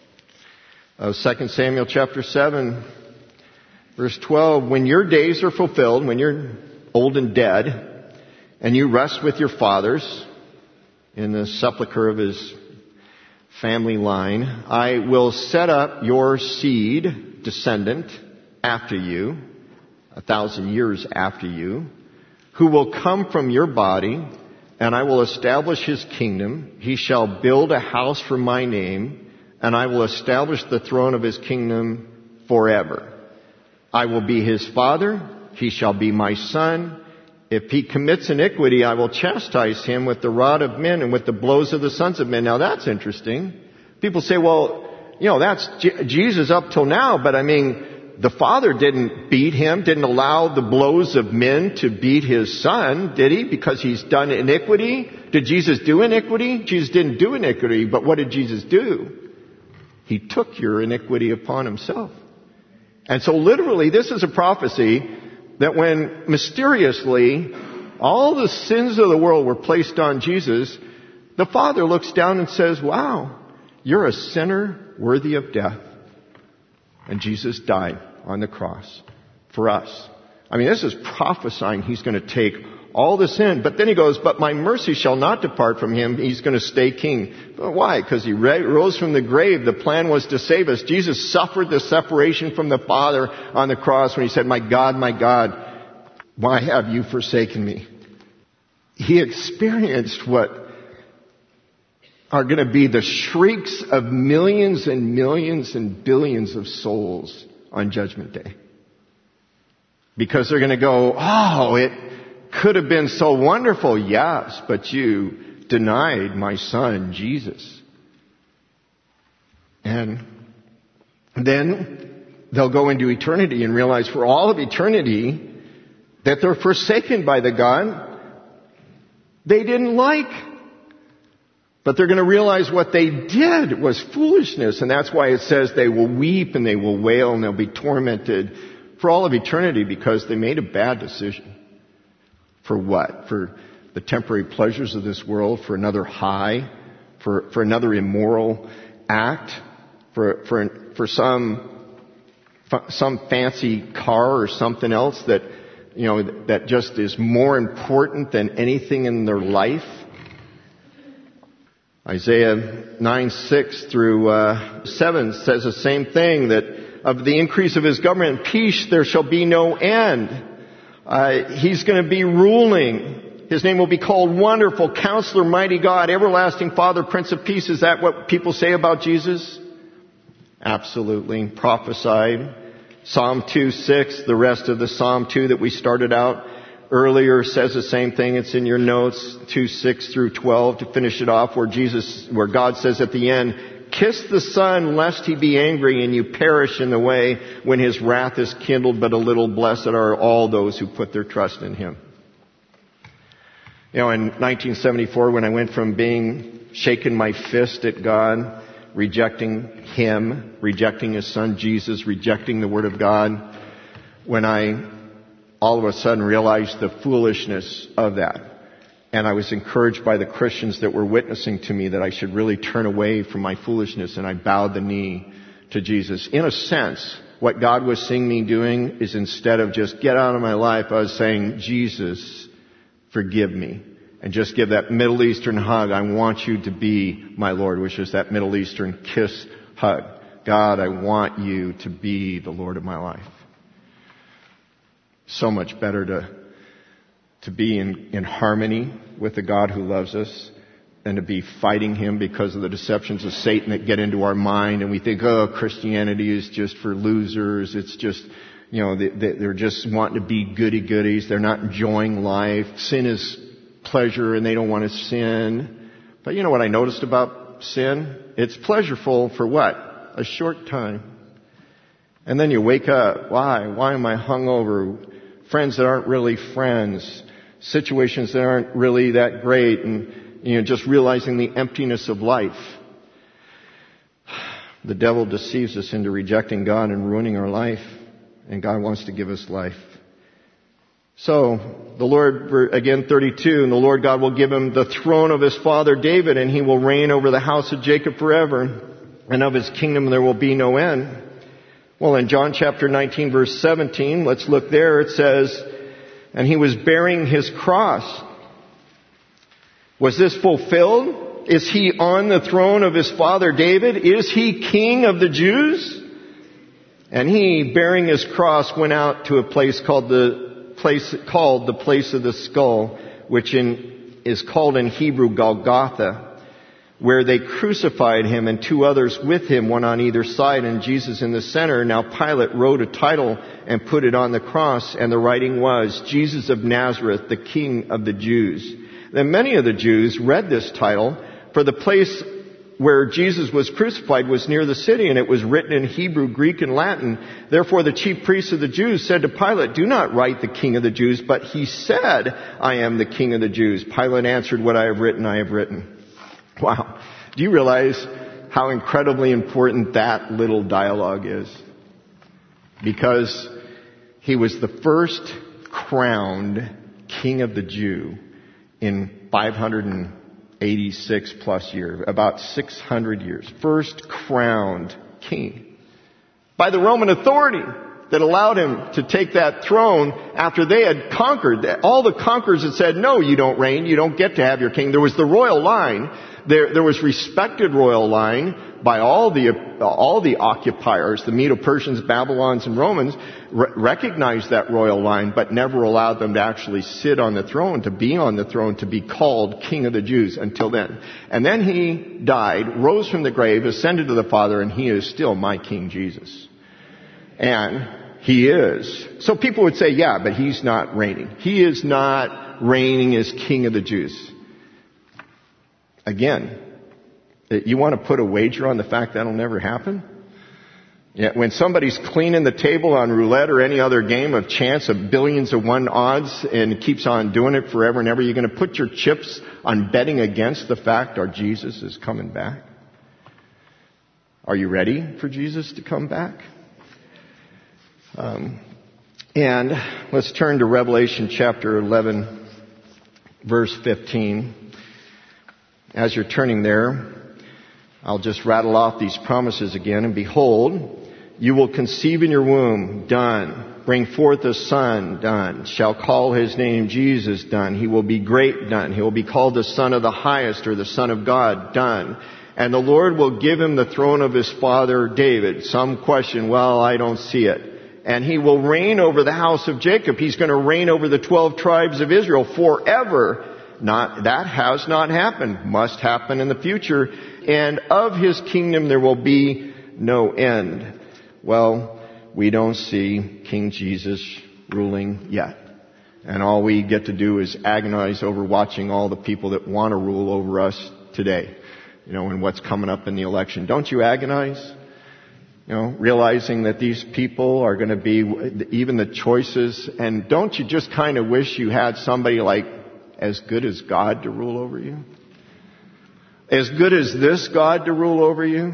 of Second Samuel chapter seven, verse twelve, when your days are fulfilled, when you're old and dead, and you rest with your fathers in the sepulcher of his family line, I will set up your seed descendant after you, a thousand years after you, who will come from your body, and I will establish his kingdom. He shall build a house for my name, and I will establish the throne of his kingdom forever. I will be his father, he shall be my son. If he commits iniquity, I will chastise him with the rod of men and with the blows of the sons of men. Now that's interesting. People say, well, you know, that's J- Jesus up till now, but I mean, the Father didn't beat him, didn't allow the blows of men to beat his son, did he? Because he's done iniquity? Did Jesus do iniquity? Jesus didn't do iniquity, but what did Jesus do? He took your iniquity upon himself. And so literally, this is a prophecy that when mysteriously all the sins of the world were placed on Jesus, the Father looks down and says, wow, you're a sinner worthy of death. And Jesus died on the cross for us. I mean, this is prophesying he's going to take all the sin. But then he goes, but my mercy shall not depart from him. He's going to stay king. Why? Because he rose from the grave. The plan was to save us. Jesus suffered the separation from the Father on the cross when he said, my God, my God, why have you forsaken me? He experienced what are going to be the shrieks of millions and millions and billions of souls on Judgment Day. Because they're going to go, oh, it could have been so wonderful. Yes, but you denied my son, Jesus. And then they'll go into eternity and realize for all of eternity that they're forsaken by the God they didn't like. But they're going to realize what they did was foolishness. And that's why it says they will weep and they will wail and they'll be tormented for all of eternity because they made a bad decision. For what? For the temporary pleasures of this world, for another high, for, for another immoral act, for, for, for some, some fancy car or something else that, you know, that just is more important than anything in their life. Isaiah nine six through uh, seven says the same thing, that of the increase of his government and peace there shall be no end. Uh, he's going to be ruling. His name will be called Wonderful, Counselor, Mighty God, Everlasting Father, Prince of Peace. Is that what people say about Jesus? Absolutely. Prophesied. Psalm two six, the rest of the Psalm two that we started out earlier says the same thing. It's in your notes, two six through twelve, to finish it off, where Jesus, where God says at the end, kiss the Son lest he be angry and you perish in the way when his wrath is kindled, but a little blessed are all those who put their trust in him. You know, in nineteen seventy-four, when I went from being shaking my fist at God, rejecting him, rejecting his son Jesus, rejecting the word of God, when I all of a sudden realized the foolishness of that. and I was encouraged by the Christians that were witnessing to me that I should really turn away from my foolishness, and I bowed the knee to Jesus. In a sense, what God was seeing me doing is instead of just get out of my life, I was saying, Jesus, forgive me. And just give that Middle Eastern hug. I want you to be my Lord, which is that Middle Eastern kiss hug. God, I want you to be the Lord of my life. So much better to, to be in, in harmony with the God who loves us than to be fighting Him because of the deceptions of Satan that get into our mind, and we think, oh, Christianity is just for losers. It's just, you know, they, they're just wanting to be goody-goodies. They're not enjoying life. Sin is pleasure and they don't want to sin. But you know what I noticed about sin? It's pleasureful for what? A short time. And then you wake up. Why? Why am I hungover? Friends that aren't really friends. Situations that aren't really that great. And, you know, just realizing the emptiness of life. The devil deceives us into rejecting God and ruining our life. And God wants to give us life. So, the Lord, again, thirty-two, and the Lord God will give him the throne of his father David, and he will reign over the house of Jacob forever, and of his kingdom there will be no end. Well, in John chapter nineteen, verse seventeen, let's look there, it says, and he was bearing his cross. Was this fulfilled? Is he on the throne of his father David? Is he king of the Jews? And he, bearing his cross, went out to a place called the place called the place of the skull, which in, is called in Hebrew Golgotha, where they crucified him and two others with him, one on either side, and Jesus in the center. Now Pilate wrote a title and put it on the cross, and the writing was, Jesus of Nazareth, the King of the Jews. Then many of the Jews read this title, for the place where Jesus was crucified was near the city, and it was written in Hebrew, Greek, and Latin. Therefore the chief priests of the Jews said to Pilate, do not write the King of the Jews, but he said, I am the King of the Jews. Pilate answered, what I have written, I have written. Wow. Do you realize how incredibly important that little dialogue is? Because he was the first crowned King of the Jew in five hundred eighty-six plus years, about six hundred years. First crowned king by the Roman authority that allowed him to take that throne after they had conquered. All the conquerors had said, no, you don't reign, you don't get to have your king. There was the royal line. There, there was respected royal line by all the all the occupiers, the Medo-Persians, Babylons, and Romans, re- recognized that royal line, but never allowed them to actually sit on the throne, to be on the throne, to be called King of the Jews until then. And then he died, rose from the grave, ascended to the Father, and he is still my King Jesus. And he is. So people would say, yeah, but he's not reigning. He is not reigning as King of the Jews. Again, you want to put a wager on the fact that'll never happen? Yeah, when somebody's cleaning the table on roulette or any other game of chance of billions of one odds and keeps on doing it forever and ever, you're going to put your chips on betting against the fact our Jesus is coming back? Are you ready for Jesus to come back? Um, and let's turn to Revelation chapter eleven, verse fifteen. As you're turning there, I'll just rattle off these promises again. And behold, you will conceive in your womb, done. Bring forth a son, done. Shall call his name Jesus, done. He will be great, done. He will be called the Son of the Highest, or the Son of God, done. And the Lord will give him the throne of his father David. Some question, well, I don't see it. And he will reign over the house of Jacob. He's going to reign over the twelve tribes of Israel forever. Not, that has not happened. Must happen in the future. And of his kingdom there will be no end. Well, we don't see King Jesus ruling yet. And all we get to do is agonize over watching all the people that want to rule over us today. You know, and what's coming up in the election. Don't you agonize? You know, realizing that these people are going to be, even the choices. And don't you just kind of wish you had somebody like as good as God to rule over you? As good as this God to rule over you?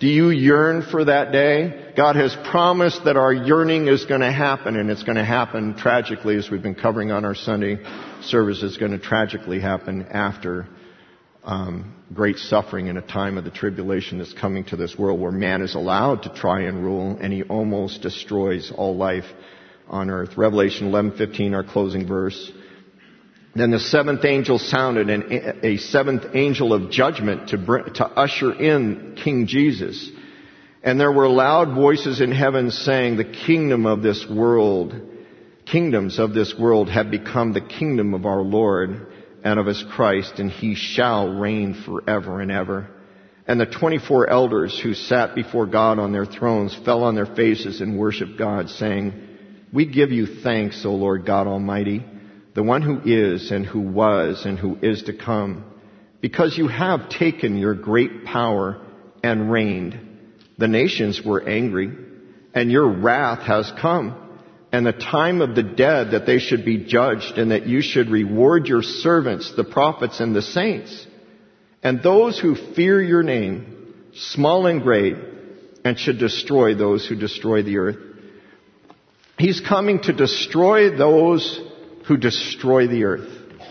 Do you yearn for that day? God has promised that our yearning is going to happen, and it's going to happen tragically, as we've been covering on our Sunday service. It's going to tragically happen after um, great suffering in a time of the tribulation that's coming to this world, where man is allowed to try and rule, and he almost destroys all life on earth. Revelation eleven fifteen, our closing verse. Then the seventh angel sounded, and a seventh angel of judgment to bring, to usher in King Jesus. And there were loud voices in heaven saying, the kingdom of this world, kingdoms of this world have become the kingdom of our Lord and of his Christ, and he shall reign forever and ever. And the twenty-four elders who sat before God on their thrones fell on their faces and worshiped God, saying, we give you thanks, O Lord God Almighty, the one who is and who was and who is to come, because you have taken your great power and reigned. The nations were angry, and your wrath has come, and the time of the dead that they should be judged, and that you should reward your servants, the prophets and the saints, and those who fear your name, small and great, and should destroy those who destroy the earth. He's coming to destroy those who destroy the earth.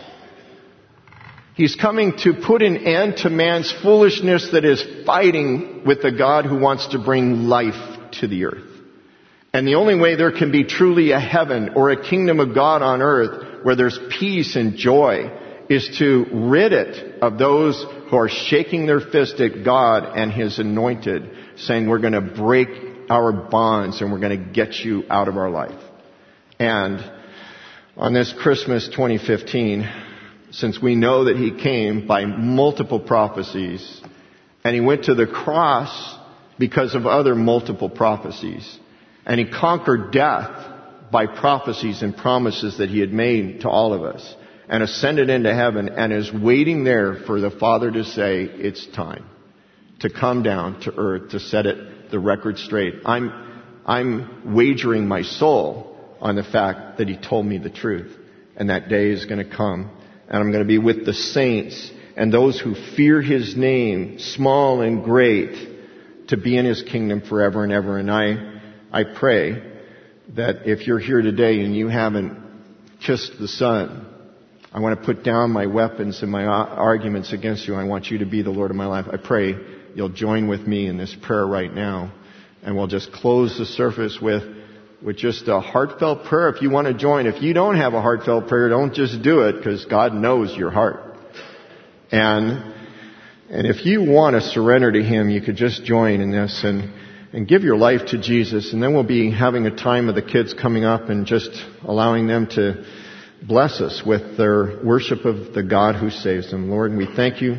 He's coming to put an end to man's foolishness that is fighting with the God who wants to bring life to the earth. And the only way there can be truly a heaven or a kingdom of God on earth where there's peace and joy is to rid it of those who are shaking their fist at God and his anointed, saying we're going to break our bonds and we're going to get you out of our life. And on this Christmas twenty fifteen, since we know that he came by multiple prophecies, and he went to the cross because of other multiple prophecies, and he conquered death by prophecies and promises that he had made to all of us, and ascended into heaven, and is waiting there for the Father to say, it's time to come down to earth to set it the record straight. I'm, I'm wagering my soul on the fact that he told me the truth. And that day is going to come. And I'm going to be with the saints and those who fear his name, small and great, to be in his kingdom forever and ever. And I, I pray that if you're here today and you haven't kissed the Son, I want to put down my weapons and my arguments against you. I want you to be the Lord of my life. I pray you'll join with me in this prayer right now. And we'll just close the service with with just a heartfelt prayer. If you want to join, if you don't have a heartfelt prayer, don't just do it, because God knows your heart. And and if you want to surrender to him, you could just join in this and and give your life to Jesus. And then we'll be having a time of the kids coming up and just allowing them to bless us with their worship of the God who saves them. Lord, and we thank you.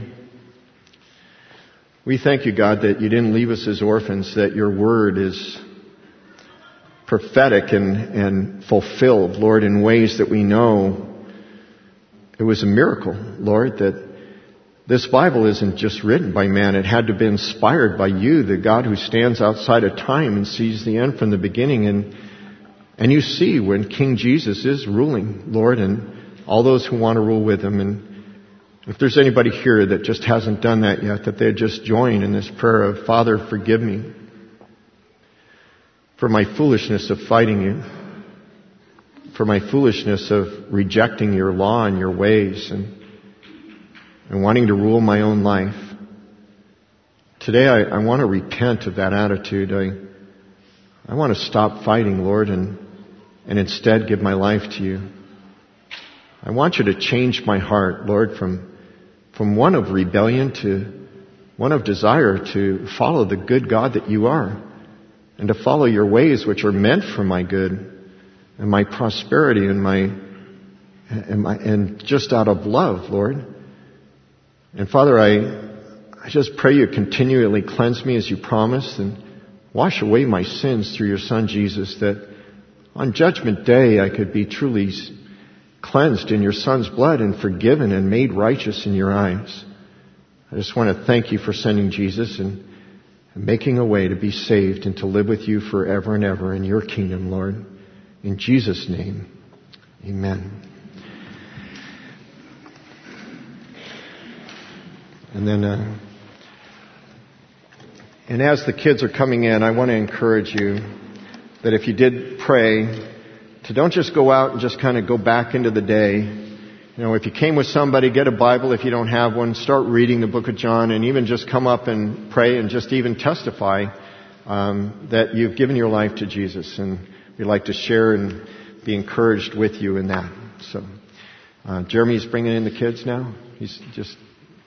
We thank you, God, that you didn't leave us as orphans, that your word is prophetic and, and fulfilled, Lord, in ways that we know it was a miracle, Lord, that this Bible isn't just written by man. It had to be inspired by you, the God who stands outside of time and sees the end from the beginning. And, and you see when King Jesus is ruling, Lord, and all those who want to rule with him. And if there's anybody here that just hasn't done that yet, that they'd just join in this prayer of, Father, forgive me for my foolishness of fighting you, for my foolishness of rejecting your law and your ways and, and wanting to rule my own life. Today I, I want to repent of that attitude. I, I want to stop fighting, Lord, and, and instead give my life to you. I want you to change my heart, Lord, from, from one of rebellion to one of desire to follow the good God that you are, and to follow your ways, which are meant for my good and my prosperity and my and, my, and just out of love, Lord. And Father, I I just pray you continually cleanse me as you promised, and wash away my sins through your Son Jesus, that on Judgment Day I could be truly cleansed in your Son's blood and forgiven and made righteous in your eyes. I just want to thank you for sending Jesus and and making a way to be saved and to live with you forever and ever in your kingdom, Lord. In Jesus' name, amen. And then uh, And as the kids are coming in, I want to encourage you that if you did pray, to don't just go out and just kind of go back into the day. You know, if you came with somebody, get a Bible. If you don't have one, start reading the book of John, and even just come up and pray and just even testify um, that you've given your life to Jesus. And we'd like to share and be encouraged with you in that. So, uh, Jeremy's bringing in the kids now. He's just...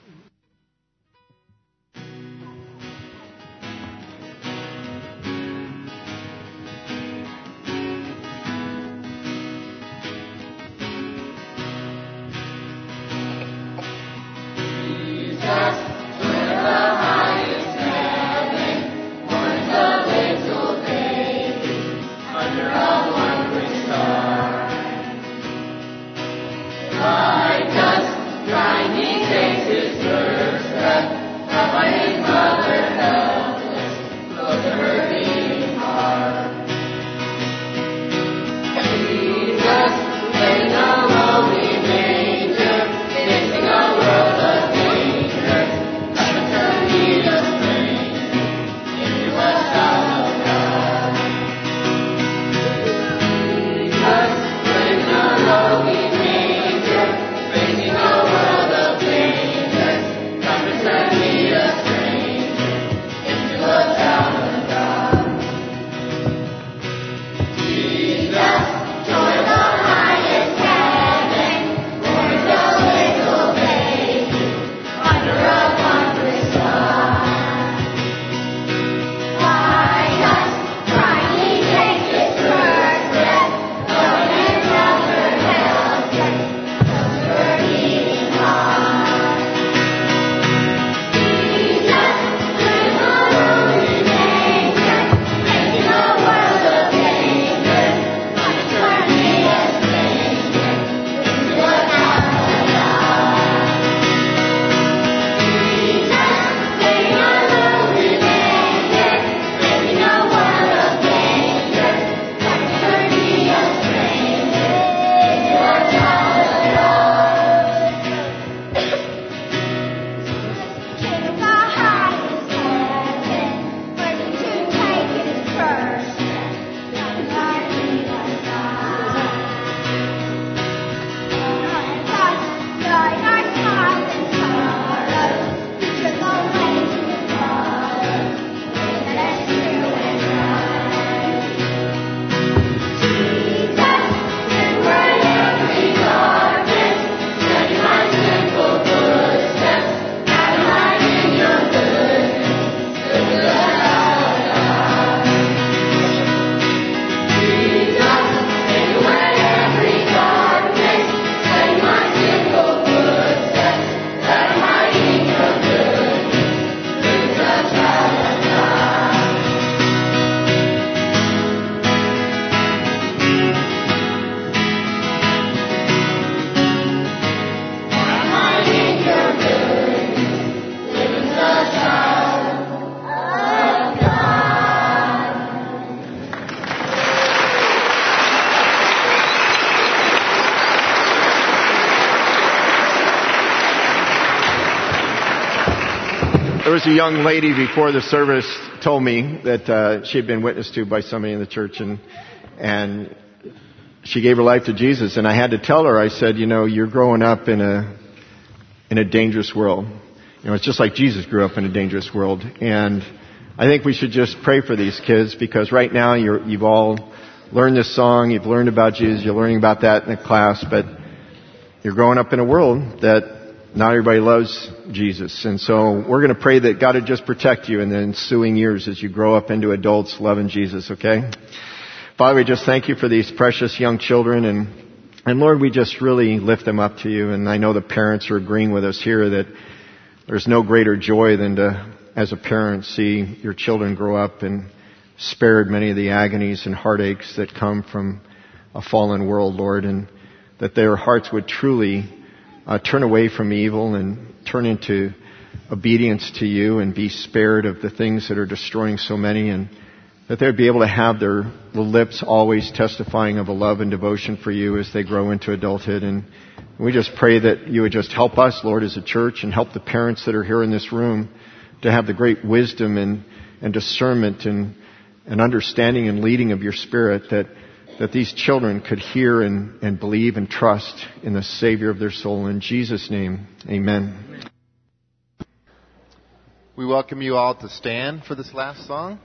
There was a young lady before the service told me that uh, she had been witnessed to by somebody in the church, and and she gave her life to Jesus. And I had to tell her, I said, you know, you're growing up in a in a dangerous world. You know, it's just like Jesus grew up in a dangerous world. And I think we should just pray for these kids, because right now you're, you've all learned this song, you've learned about Jesus, you're learning about that in the class, but you're growing up in a world that not everybody loves Jesus. And so we're going to pray that God would just protect you in the ensuing years as you grow up into adults loving Jesus, okay? Father, we just thank you for these precious young children, and and Lord, we just really lift them up to you. And I know the parents are agreeing with us here that there's no greater joy than to, as a parent, see your children grow up and spared many of the agonies and heartaches that come from a fallen world, Lord, and that their hearts would truly uh, turn away from evil and turn into obedience to you and be spared of the things that are destroying so many, and that they would be able to have their lips always testifying of a love and devotion for you as they grow into adulthood. And we just pray that you would just help us, Lord, as a church, and help the parents that are here in this room to have the great wisdom and and discernment and, and understanding and leading of your Spirit, that, that these children could hear and, and believe and trust in the Savior of their soul. In Jesus' name, amen. We welcome you all to stand for this last song.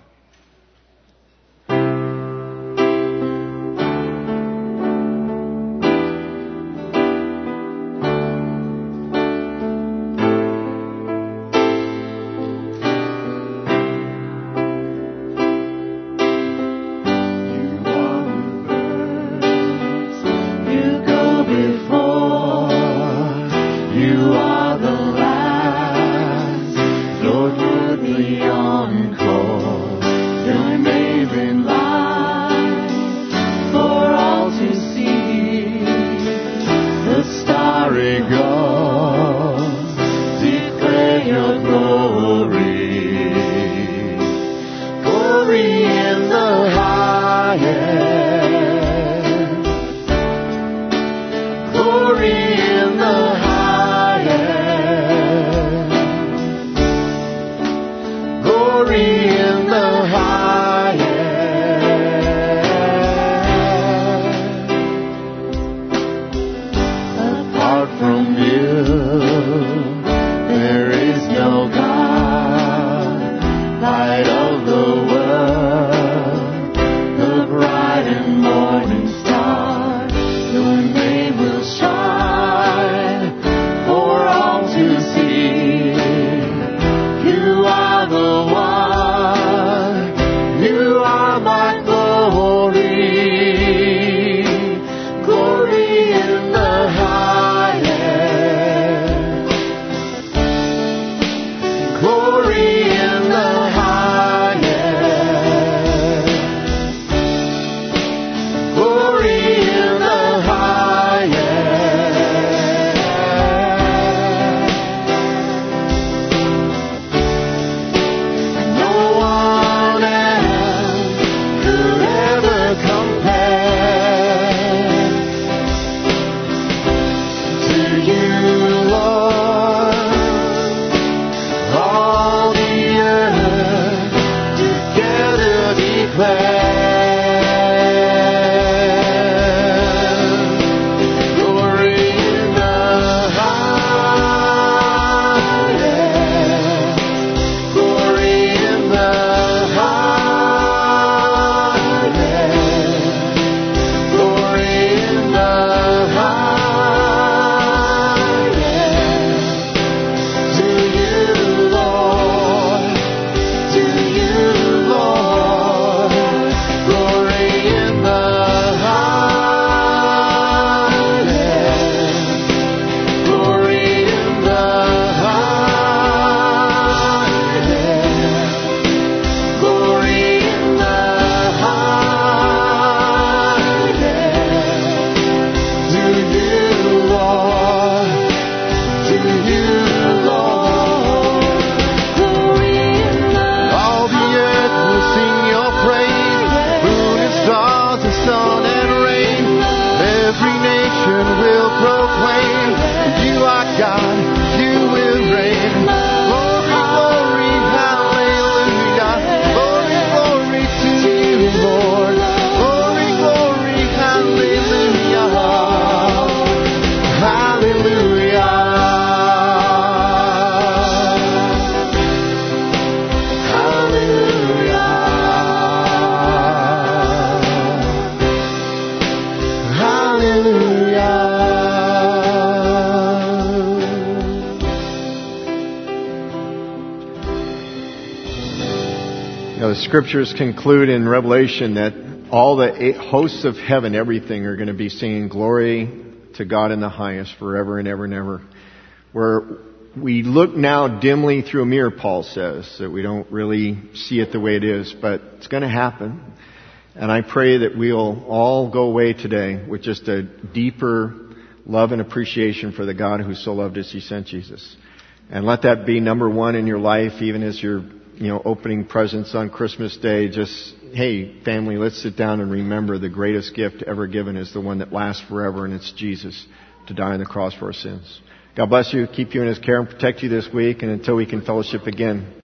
The scriptures conclude in Revelation that all the hosts of heaven, everything, are going to be singing glory to God in the highest forever and ever and ever. Where we look now dimly through a mirror, Paul says, that we don't really see it the way it is, but it's going to happen. And I pray that we'll all go away today with just a deeper love and appreciation for the God who so loved us, He sent Jesus. And let that be number one in your life, even as you're, you know, opening presents on Christmas Day. Just, hey, family, let's sit down and remember the greatest gift ever given is the one that lasts forever, and it's Jesus to die on the cross for our sins. God bless you, keep you in His care, and protect you this week, and until we can fellowship again.